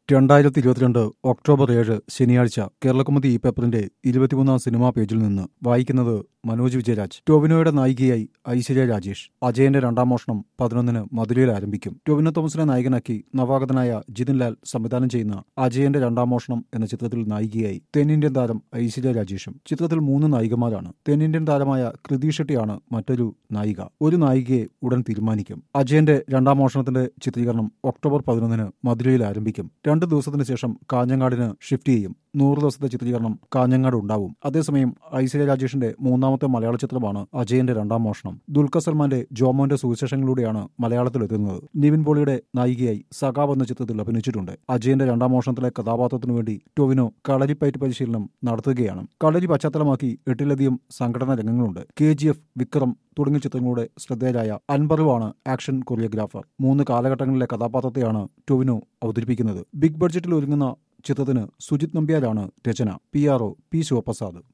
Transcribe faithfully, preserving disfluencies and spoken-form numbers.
രണ്ടായിരത്തി ഇരുപത്തിരണ്ട് ഒക്ടോബർ ഏഴ് ശനിയാഴ്ച കേരളകൗമുദി ഈ പേപ്പറിന്റെ ഇരുപത്തിമൂന്നാം സിനിമാ പേജിൽ നിന്ന് വായിക്കുന്നത് മനോജ് വിജയരാജ്. ടൊവിനോയുടെ നായികയായി ഐശ്വര്യ രാജേഷ്. അജയന്റെ രണ്ടാം മോഷണം പതിനൊന്നിന് മധുരയിൽ ആരംഭിക്കും. ടൊവിനോ തോമസിനെ നായകനാക്കി നവാഗതനായ ജിതിൻ ലാൽ സംവിധാനം ചെയ്യുന്ന അജയന്റെ രണ്ടാം മോഷണം എന്ന ചിത്രത്തിൽ നായികയായി തെന്നിന്ത്യൻ താരം ഐശ്വര്യ രാജേഷും. ചിത്രത്തിൽ മൂന്ന് നായികമാരാണ്. തെന്നിന്ത്യൻ താരമായ കൃതി ഷെട്ടിയാണ് മറ്റൊരു നായിക. ഒരു നായികയെ ഉടൻ തീരുമാനിക്കും. അജയന്റെ രണ്ടാം മോഷണത്തിന്റെ ചിത്രീകരണം ഒക്ടോബർ പതിനൊന്നിന് മധുരയിൽ ആരംഭിക്കും. രണ്ട് ദിവസത്തിന് ശേഷം കാഞ്ഞങ്ങാടിന് ഷിഫ്റ്റ് ചെയ്യും. നൂറ് ദിവസത്തെ ചിത്രീകരണം കാഞ്ഞങ്ങാട് ഉണ്ടാവും. അതേസമയം ഐശ്വര്യ രാജേഷിന്റെ മൂന്നാമത്തെ മലയാള ചിത്രമാണ് അജയന്റെ രണ്ടാം മോഷണം. ദുൽഖർ സൽമാന്റെ ജോമോന്റെ സുവിശേഷങ്ങളിലൂടെയാണ് മലയാളത്തിലെത്തുന്നത്. നിവിൻ പോളിയുടെ നായികയായി സഖാവ് എന്ന ചിത്രത്തിൽ അഭിനയിച്ചിട്ടുണ്ട്. അജയന്റെ രണ്ടാം മോഷണത്തിലെ കഥാപാത്രത്തിനു വേണ്ടി ടൊവിനോ കളരിപ്പയറ്റ് പരിശീലനം നടത്തുകയാണ്. കളരി പശ്ചാത്തലമാക്കി എട്ടിലധികം സംഘടനാ രംഗങ്ങളുണ്ട്. കെ ജി എഫ്, വിക്രം തുടങ്ങിയ ചിത്രങ്ങളുടെ ശ്രദ്ധേയരായ അൻപറുവാണ് ആക്ഷൻ കൊറിയോഗ്രാഫർ. മൂന്ന് കാലഘട്ടങ്ങളിലെ കഥാപാത്രത്തെയാണ് ടൊവിനോ അവതരിപ്പിക്കുന്നത്. ബിഗ് ബഡ്ജറ്റിൽ ഒരുങ്ങുന്ന ചിത്രത്തിന് സുജിത് നമ്പ്യാരാണ് രചന. P R O P Sivaprasad.